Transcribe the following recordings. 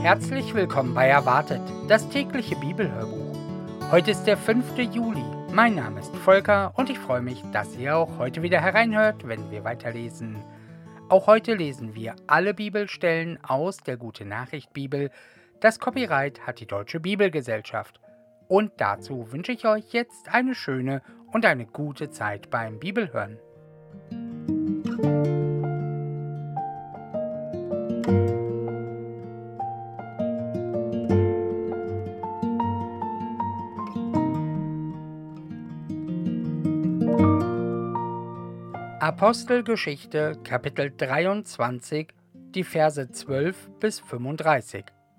Herzlich willkommen bei Erwartet, das tägliche Bibelhörbuch. Heute ist der 5. Juli. Mein Name ist Volker und ich freue mich, dass ihr auch heute wieder hereinhört, wenn wir weiterlesen. Auch heute lesen wir alle Bibelstellen aus der Gute-Nachricht-Bibel. Das Copyright hat die Deutsche Bibelgesellschaft. Und dazu wünsche ich euch jetzt eine schöne und eine gute Zeit beim Bibelhören. Apostelgeschichte, Kapitel 23, die Verse 12 bis 35.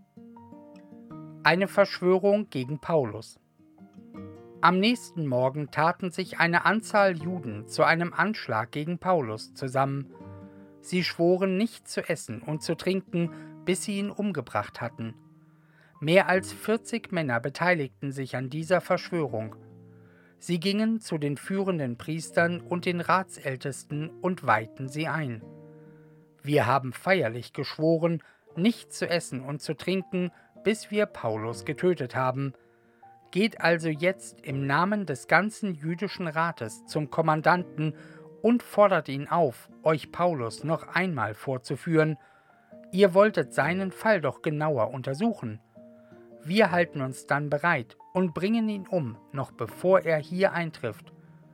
Eine Verschwörung gegen Paulus. Am nächsten Morgen taten sich eine Anzahl Juden zu einem Anschlag gegen Paulus zusammen. Sie schworen, nicht zu essen und zu trinken, bis sie ihn umgebracht hatten. Mehr als 40 Männer beteiligten sich an dieser Verschwörung. Sie gingen zu den führenden Priestern und den Ratsältesten und weihten sie ein. Wir haben feierlich geschworen, nicht zu essen und zu trinken, bis wir Paulus getötet haben. Geht also jetzt im Namen des ganzen jüdischen Rates zum Kommandanten und fordert ihn auf, euch Paulus noch einmal vorzuführen. Ihr wolltet seinen Fall doch genauer untersuchen. Wir halten uns dann bereit und bringen ihn um, noch bevor er hier eintrifft.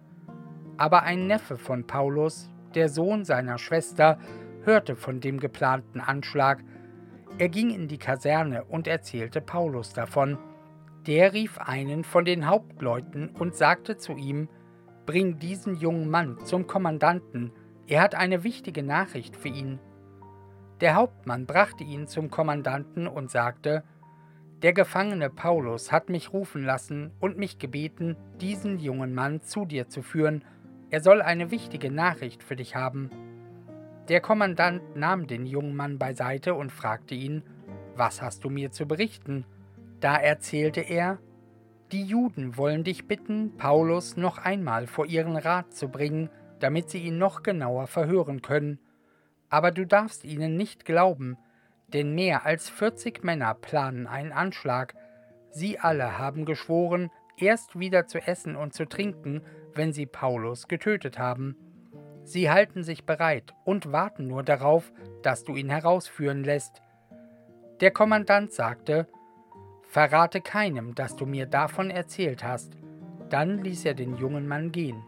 Aber ein Neffe von Paulus, der Sohn seiner Schwester, hörte von dem geplanten Anschlag. Er ging in die Kaserne und erzählte Paulus davon. Der rief einen von den Hauptleuten und sagte zu ihm: Bring diesen jungen Mann zum Kommandanten, er hat eine wichtige Nachricht für ihn. Der Hauptmann brachte ihn zum Kommandanten und sagte: Der Gefangene Paulus hat mich rufen lassen und mich gebeten, diesen jungen Mann zu dir zu führen. Er soll eine wichtige Nachricht für dich haben. Der Kommandant nahm den jungen Mann beiseite und fragte ihn: Was hast du mir zu berichten? Da erzählte er: Die Juden wollen dich bitten, Paulus noch einmal vor ihren Rat zu bringen, damit sie ihn noch genauer verhören können. Aber du darfst ihnen nicht glauben, denn mehr als 40 Männer planen einen Anschlag. Sie alle haben geschworen, erst wieder zu essen und zu trinken, wenn sie Paulus getötet haben. Sie halten sich bereit und warten nur darauf, dass du ihn herausführen lässt. Der Kommandant sagte: Verrate keinem, dass du mir davon erzählt hast. Dann ließ er den jungen Mann gehen.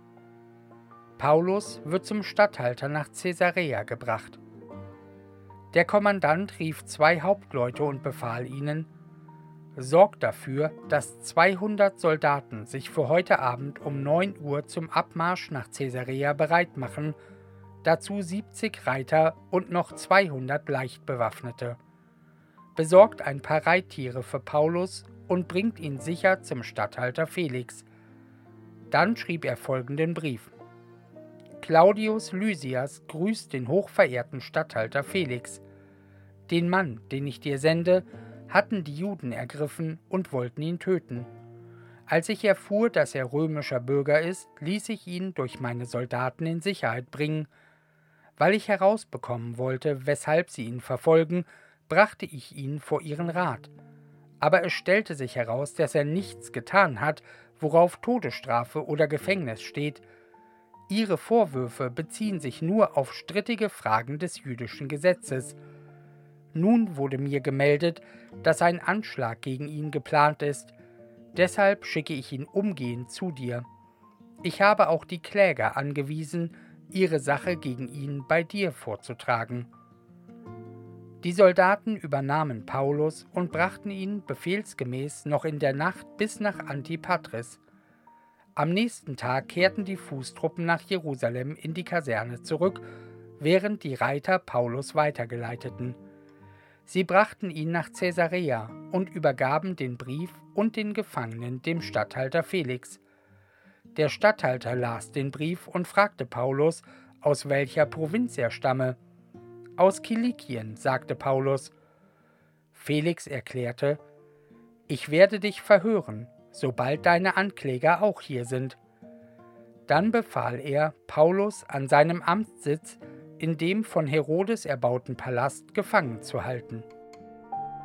Paulus wird zum Statthalter nach Caesarea gebracht. Der Kommandant rief 2 Hauptleute und befahl ihnen: Sorgt dafür, dass 200 Soldaten sich für heute Abend um 9 Uhr zum Abmarsch nach Caesarea bereit machen, dazu 70 Reiter und noch 200 Leichtbewaffnete. Besorgt ein paar Reittiere für Paulus und bringt ihn sicher zum Statthalter Felix. Dann schrieb er folgenden Brief: Claudius Lysias grüßt den hochverehrten Statthalter Felix. Den Mann, den ich dir sende, hatten die Juden ergriffen und wollten ihn töten. Als ich erfuhr, dass er römischer Bürger ist, ließ ich ihn durch meine Soldaten in Sicherheit bringen. Weil ich herausbekommen wollte, weshalb sie ihn verfolgen, brachte ich ihn vor ihren Rat. Aber es stellte sich heraus, dass er nichts getan hat, worauf Todesstrafe oder Gefängnis steht. Ihre Vorwürfe beziehen sich nur auf strittige Fragen des jüdischen Gesetzes. Nun wurde mir gemeldet, dass ein Anschlag gegen ihn geplant ist. Deshalb schicke ich ihn umgehend zu dir. Ich habe auch die Kläger angewiesen, ihre Sache gegen ihn bei dir vorzutragen. Die Soldaten übernahmen Paulus und brachten ihn befehlsgemäß noch in der Nacht bis nach Antipatris. Am nächsten Tag kehrten die Fußtruppen nach Jerusalem in die Kaserne zurück, während die Reiter Paulus weitergeleiteten. Sie brachten ihn nach Caesarea und übergaben den Brief und den Gefangenen dem Statthalter Felix. Der Statthalter las den Brief und fragte Paulus, aus welcher Provinz er stamme. Aus Kilikien, sagte Paulus. Felix erklärte: Ich werde dich verhören, sobald deine Ankläger auch hier sind. Dann befahl er, Paulus an seinem Amtssitz in dem von Herodes erbauten Palast gefangen zu halten.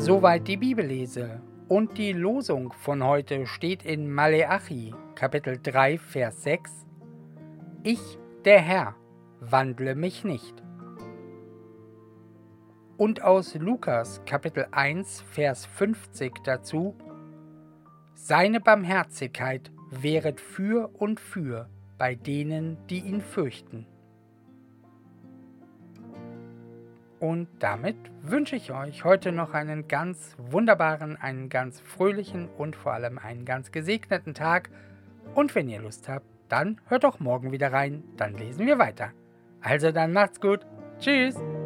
Soweit die Bibellese. Und die Losung von heute steht in Maleachi, Kapitel 3, Vers 6. Ich, der Herr, wandle mich nicht. Und aus Lukas, Kapitel 1, Vers 50 dazu: Seine Barmherzigkeit währet für und für bei denen, die ihn fürchten. Und damit wünsche ich euch heute noch einen ganz wunderbaren, einen ganz fröhlichen und vor allem einen ganz gesegneten Tag. Und wenn ihr Lust habt, dann hört doch morgen wieder rein, dann lesen wir weiter. Also dann macht's gut. Tschüss.